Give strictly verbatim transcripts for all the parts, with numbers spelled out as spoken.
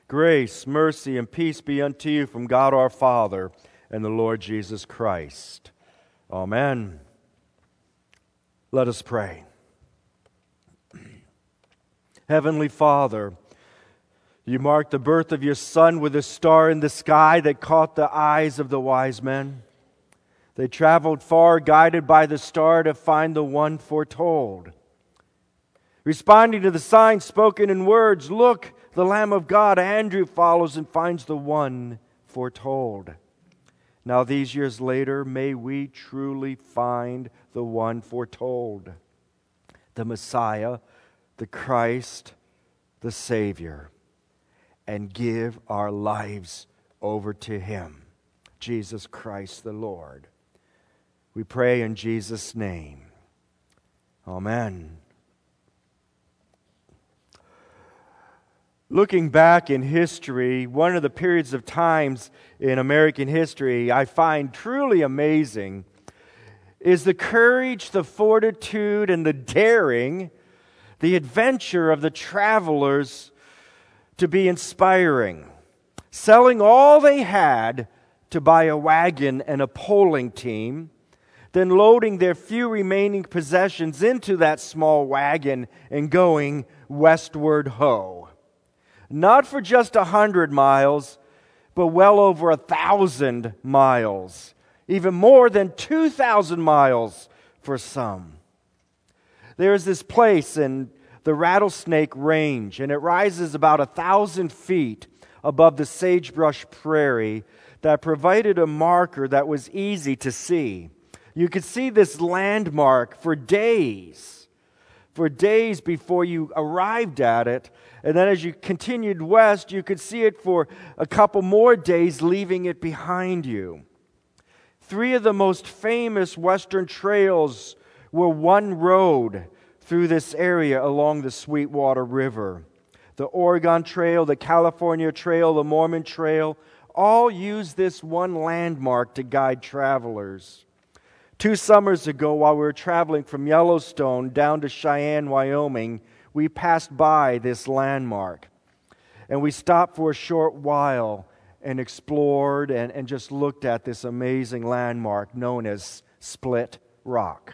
Grace, mercy, and peace be unto you from God our Father and the Lord Jesus Christ. Amen. Let us pray. Heavenly Father, you marked the birth of your Son with a star in the sky that caught the eyes of the wise men. They traveled far, guided by the star, to find the one foretold. Responding to the sign spoken in words, "Look, the Lamb of God," Andrew follows and finds the one foretold. Now, these years later, may we truly find the one foretold, the Messiah, the Christ, the Savior, and give our lives over to Him, Jesus Christ the Lord. We pray in Jesus' name. Amen. Looking back in history, one of the periods of times in American history I find truly amazing is the courage, the fortitude, and the daring, the adventure of the travelers to be inspiring. Selling all they had to buy a wagon and a polling team, then loading their few remaining possessions into that small wagon and going westward ho. Not for just a hundred miles, but well over a thousand miles. Even more than two thousand miles for some. There is this place in the Rattlesnake Range, and it rises about a thousand feet above the sagebrush prairie that provided a marker that was easy to see. You could see this landmark for days, for days before you arrived at it. And then as you continued west, you could see it for a couple more days, leaving it behind you. Three of the most famous Western trails were one road through this area along the Sweetwater River. The Oregon Trail, the California Trail, the Mormon Trail, all use this one landmark to guide travelers. Two summers ago, while we were traveling from Yellowstone down to Cheyenne, Wyoming, we passed by this landmark. And we stopped for a short while and explored and, and just looked at this amazing landmark known as Split Rock.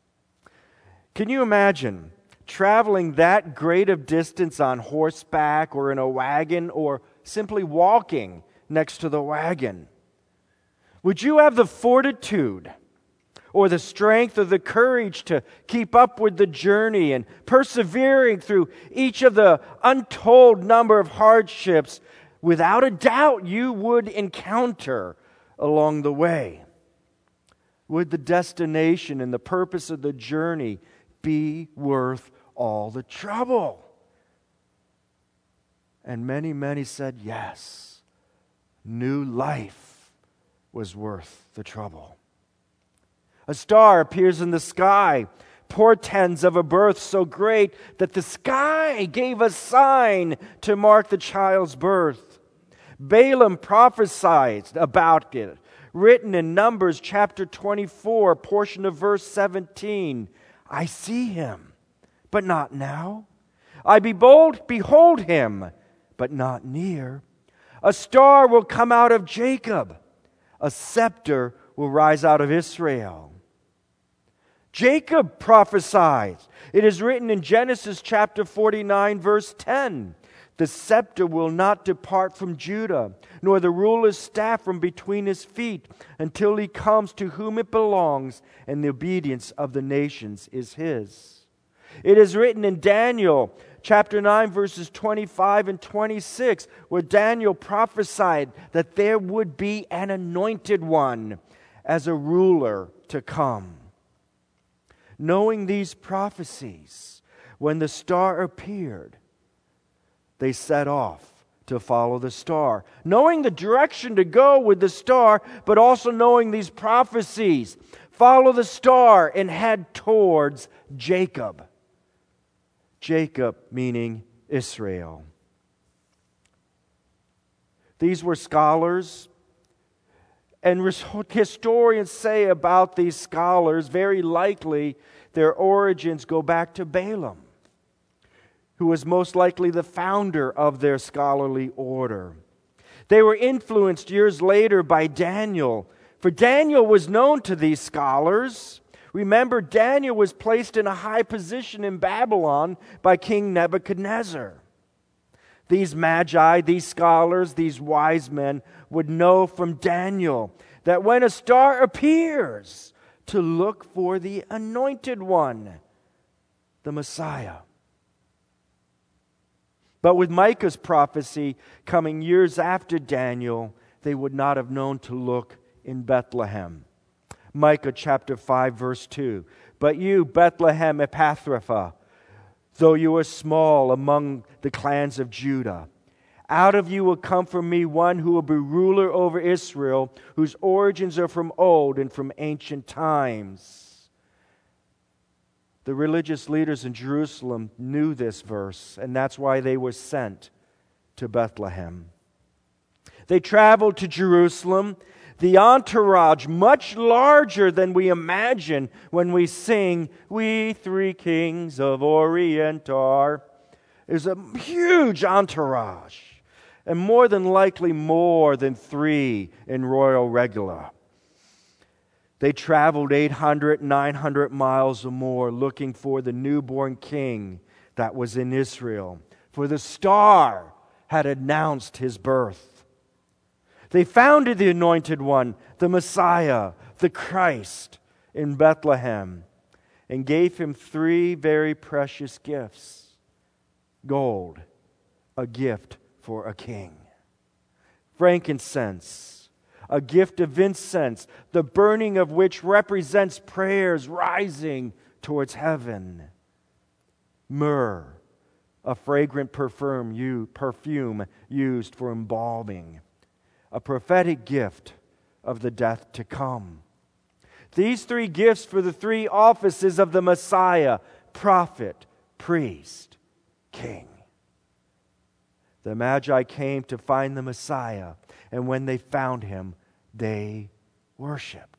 Can you imagine traveling that great of distance on horseback or in a wagon or simply walking next to the wagon? Would you have the fortitude or the strength or the courage to keep up with the journey and persevering through each of the untold number of hardships without a doubt you would encounter along the way? Would the destination and the purpose of the journey be worth all the trouble? And many, many said yes. New life was worth the trouble. A star appears in the sky, portends of a birth so great that the sky gave a sign to mark the child's birth. Balaam prophesied about it, written in Numbers chapter twenty-four, portion of verse seventeen. I see him, but not now. I behold, behold him, but not near. A star will come out of Jacob. A scepter will rise out of Israel. Jacob prophesied. It is written in Genesis chapter forty-nine, verse ten. The scepter will not depart from Judah, nor the ruler's staff from between his feet, until he comes to whom it belongs, and the obedience of the nations is his. It is written in Daniel chapter nine, verses twenty-five and twenty-six, where Daniel prophesied that there would be an anointed one as a ruler to come. Knowing these prophecies, when the star appeared, they set off to follow the star. Knowing the direction to go with the star, but also knowing these prophecies, follow the star and head towards Jacob. Jacob meaning Israel. These were scholars, and historians say about these scholars, very likely their origins go back to Balaam. who was most likely the founder of their scholarly order. They were influenced years later by Daniel, for Daniel was known to these scholars. Remember, Daniel was placed in a high position in Babylon by King Nebuchadnezzar. These magi, these scholars, these wise men would know from Daniel that when a star appears, to look for the anointed one, the Messiah. But with Micah's prophecy coming years after Daniel, they would not have known to look in Bethlehem. Micah chapter five, verse two. But you, Bethlehem Ephrathah, though you are small among the clans of Judah, out of you will come from me one who will be ruler over Israel, whose origins are from old and from ancient times. The religious leaders in Jerusalem knew this verse, and that's why they were sent to Bethlehem. They traveled to Jerusalem. The entourage, much larger than we imagine when we sing, "We three kings of Orient are." There's a huge entourage, and more than likely more than three in royal regular. They traveled eight hundred, nine hundred miles or more looking for the newborn king that was in Israel, for the star had announced his birth. They found the anointed one, the Messiah, the Christ, in Bethlehem, and gave him three very precious gifts. Gold, a gift for a king. Frankincense, a gift of incense, the burning of which represents prayers rising towards heaven. Myrrh, a fragrant perfume, perfume used for embalming, a prophetic gift of the death to come. These three gifts for the three offices of the Messiah: prophet, priest, king. The Magi came to find the Messiah, and when they found him, they worshiped.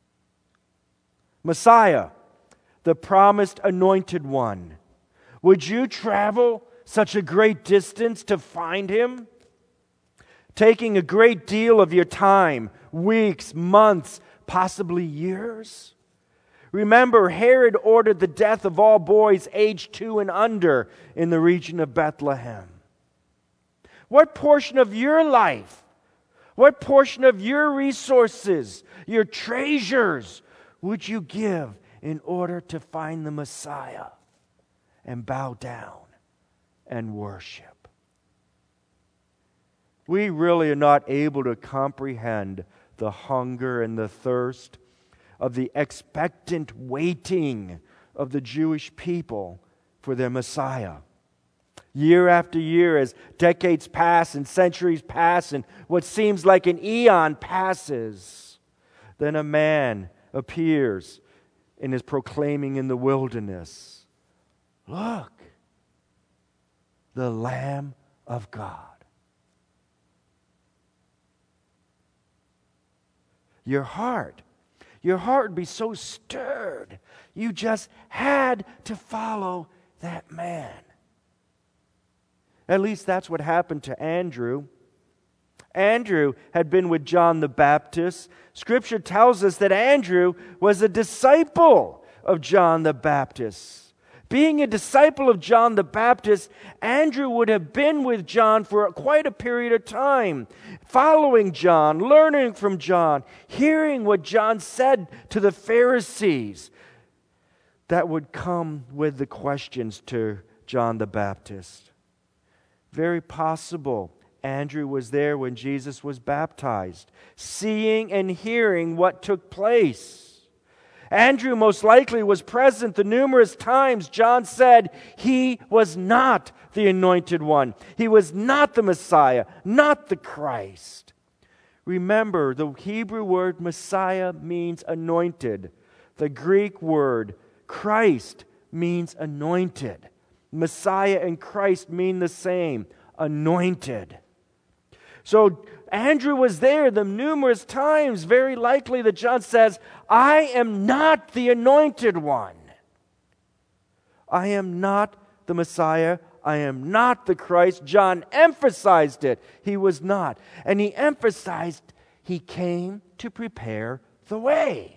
Messiah, the promised anointed one. Would you travel such a great distance to find him? Taking a great deal of your time, weeks, months, possibly years? Remember, Herod ordered the death of all boys aged two and under in the region of Bethlehem. What portion of your life, what portion of your resources, your treasures, would you give in order to find the Messiah and bow down and worship? We really are not able to comprehend the hunger and the thirst of the expectant waiting of the Jewish people for their Messiah. Year after year, as decades pass and centuries pass and what seems like an eon passes, then a man appears and is proclaiming in the wilderness, "Look, the Lamb of God." Your heart, your heart would be so stirred, you just had to follow that man. At least that's what happened to Andrew. Andrew had been with John the Baptist. Scripture tells us that Andrew was a disciple of John the Baptist. Being a disciple of John the Baptist, Andrew would have been with John for quite a period of time, following John, learning from John, hearing what John said to the Pharisees that would come with the questions to John the Baptist. Very possible Andrew was there when Jesus was baptized, seeing and hearing what took place. Andrew most likely was present the numerous times John said he was not the anointed one. He was not the Messiah, not the Christ. Remember, the Hebrew word Messiah means anointed. The Greek word Christ means anointed. Messiah and Christ mean the same, anointed. So Andrew was there the numerous times, very likely, that John says, "I am not the anointed one. I am not the Messiah. I am not the Christ. John emphasized it. He was not. And he emphasized he came to prepare the way.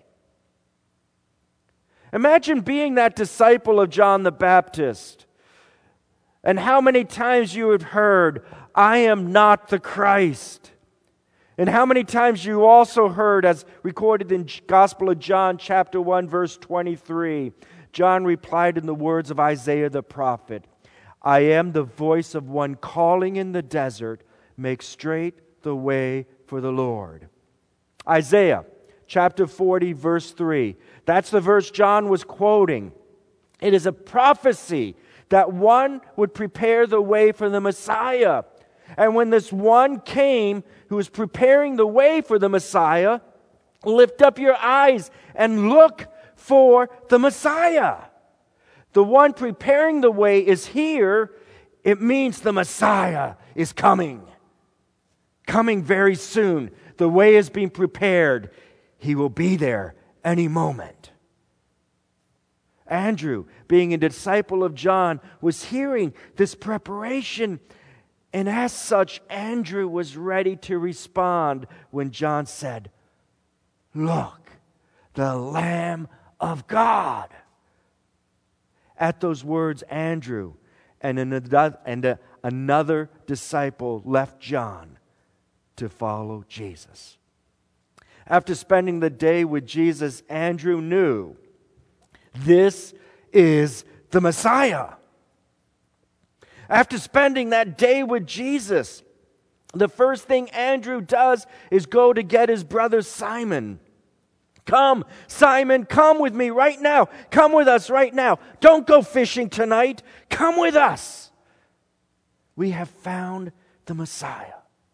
Imagine being that disciple of John the Baptist. And how many times you have heard, I am not the Christ. And how many times you also heard, as recorded in Gospel of John, chapter one, verse twenty-three, John replied in the words of Isaiah the prophet, I am the voice of one calling in the desert, make straight the way for the Lord. Isaiah chapter forty, verse three. That's the verse John was quoting. It is a prophecy that one would prepare the way for the Messiah. And when this one came who was preparing the way for the Messiah, lift up your eyes and look for the Messiah. The one preparing the way is here. It means the Messiah is coming. Coming very soon. The way is being prepared. He will be there any moment. Andrew, being a disciple of John, was hearing this preparation. And as such, Andrew was ready to respond when John said, look, the Lamb of God. At those words, Andrew and another, and a, another disciple left John to follow Jesus. After spending the day with Jesus, Andrew knew this is the Messiah. After spending that day with Jesus, the first thing Andrew does is go to get his brother Simon. Come, Simon, come with me right now. Come with us right now. Don't go fishing tonight. Come with us. We have found the Messiah.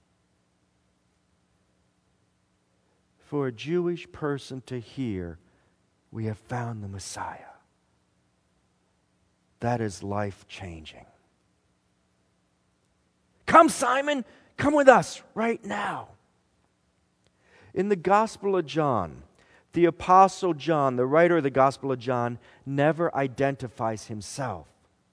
For a Jewish person to hear, we have found the Messiah. That is life-changing. Come, Simon, come with us right now. In the Gospel of John, the Apostle John, the writer of the Gospel of John, never identifies himself.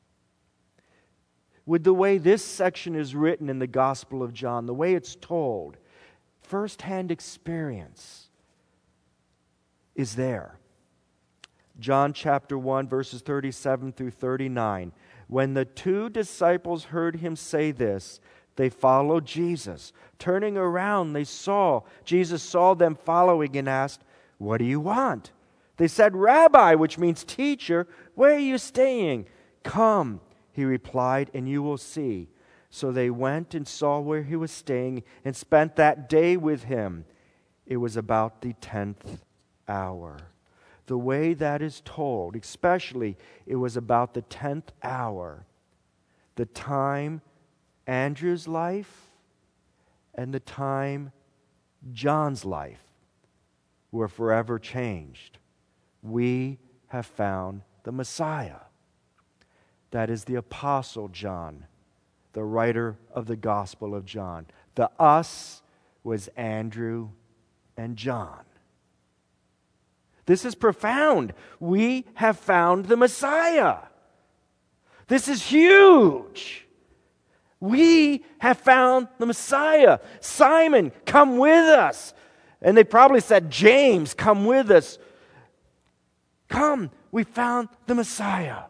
With the way this section is written in the Gospel of John, the way it's told, firsthand experience is there. John chapter one, verses thirty-seven through thirty-nine. When the two disciples heard him say this, they followed Jesus. Turning around, they saw, Jesus saw them following and asked, what do you want? They said, Rabbi, which means teacher, where are you staying? Come, he replied, and you will see. So they went and saw where he was staying and spent that day with him. It was about the tenth hour. The way that is told, especially it was about the tenth hour, the time Andrew's life and the time John's life were forever changed. We have found the Messiah. That is the Apostle John, the writer of the Gospel of John. The us was Andrew and John. This is profound. We have found the Messiah. This is huge. We have found the Messiah. Simon, come with us. And they probably said, James, come with us. Come, we found the Messiah.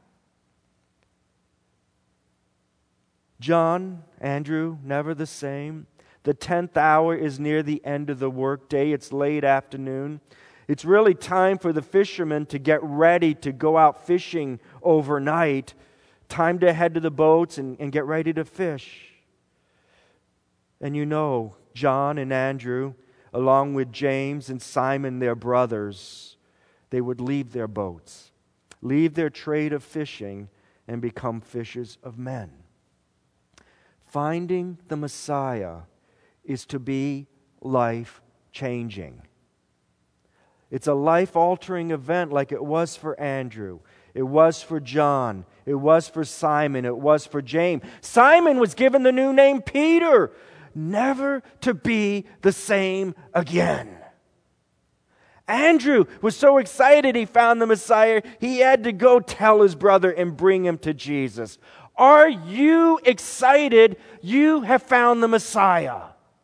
John, Andrew, never the same. The tenth hour is near the end of the workday. It's late afternoon. It's really time for the fishermen to get ready to go out fishing overnight. Time to head to the boats and, and get ready to fish. And you know, John and Andrew, along with James and Simon, their brothers, they would leave their boats, leave their trade of fishing, and become fishers of men. Finding the Messiah is to be life-changing. It's a life-altering event like it was for Andrew. It was for John. It was for Simon. It was for James. Simon was given the new name Peter, never to be the same again. Andrew was so excited he found the Messiah, he had to go tell his brother and bring him to Jesus. Are you excited you have found the Messiah?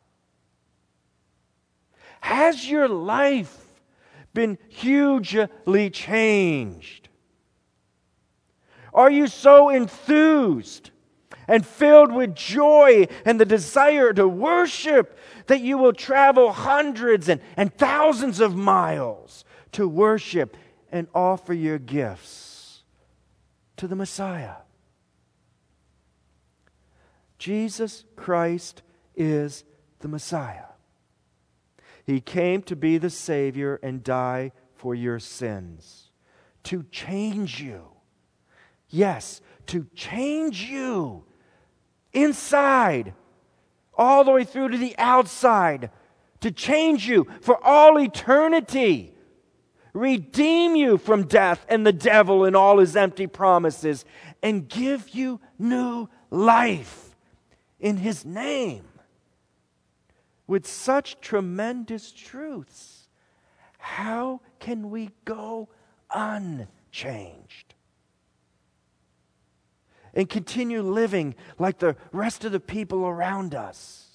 Has your life been hugely changed? Are you so enthused and filled with joy and the desire to worship that you will travel hundreds and, and thousands of miles to worship and offer your gifts to the Messiah? Jesus Christ is the Messiah. He came to be the Savior and die for your sins, to change you. Yes, to change you inside, all the way through to the outside, to change you for all eternity, redeem you from death and the devil and all his empty promises, and give you new life in His name. With such tremendous truths, how can we go unchanged and continue living like the rest of the people around us?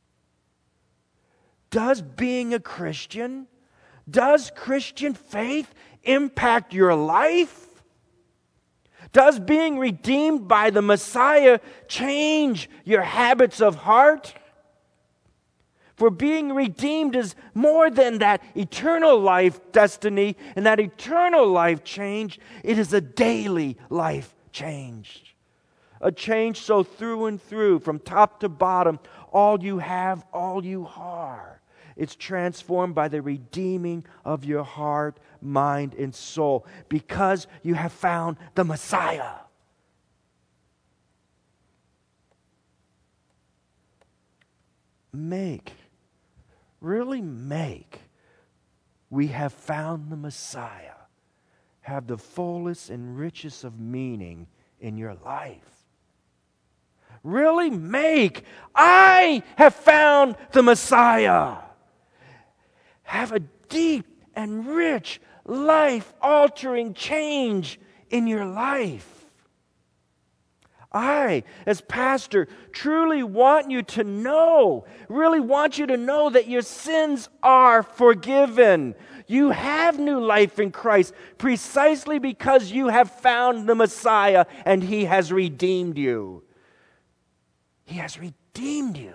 Does being a Christian, does Christian faith impact your life? Does being redeemed by the Messiah change your habits of heart? For being redeemed is more than that eternal life destiny and that eternal life change. It is a daily life change. A change so through and through, from top to bottom, all you have, all you are. It's transformed by the redeeming of your heart, mind, and soul because you have found the Messiah. Make, really make, we have found the Messiah, have the fullest and richest of meaning in your life. Really make, I have found the Messiah. Have a deep and rich, life-altering change in your life. I, as pastor, truly want you to know, really want you to know that your sins are forgiven. You have new life in Christ precisely because you have found the Messiah and He has redeemed you. He has redeemed you.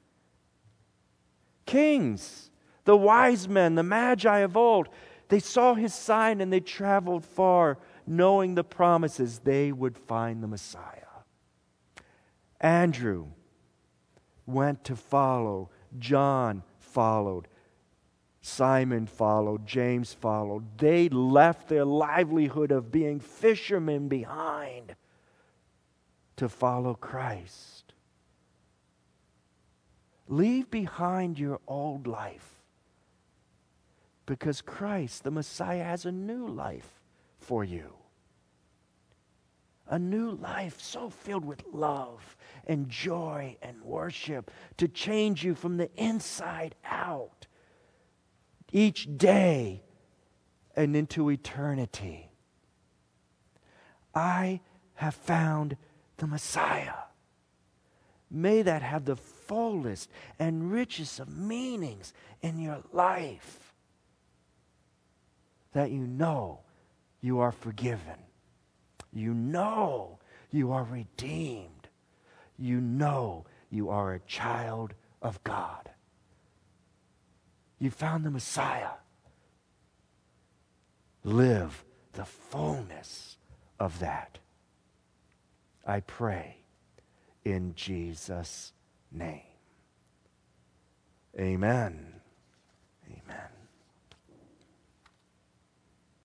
Kings, the wise men, the magi of old, they saw His sign and they traveled far, knowing the promises they would find the Messiah. Andrew went to follow. John followed. Simon followed. James followed. They left their livelihood of being fishermen behind to follow Christ. Leave behind your old life because Christ, the Messiah, has a new life for you. A new life so filled with love and joy and worship to change you from the inside out each day and into eternity. I have found the Messiah. May that have the fullest and richest of meanings in your life. That you know you are forgiven. You know you are redeemed. You know you are a child of God. You found the Messiah. Live the fullness of that. I pray in Jesus' name. Amen.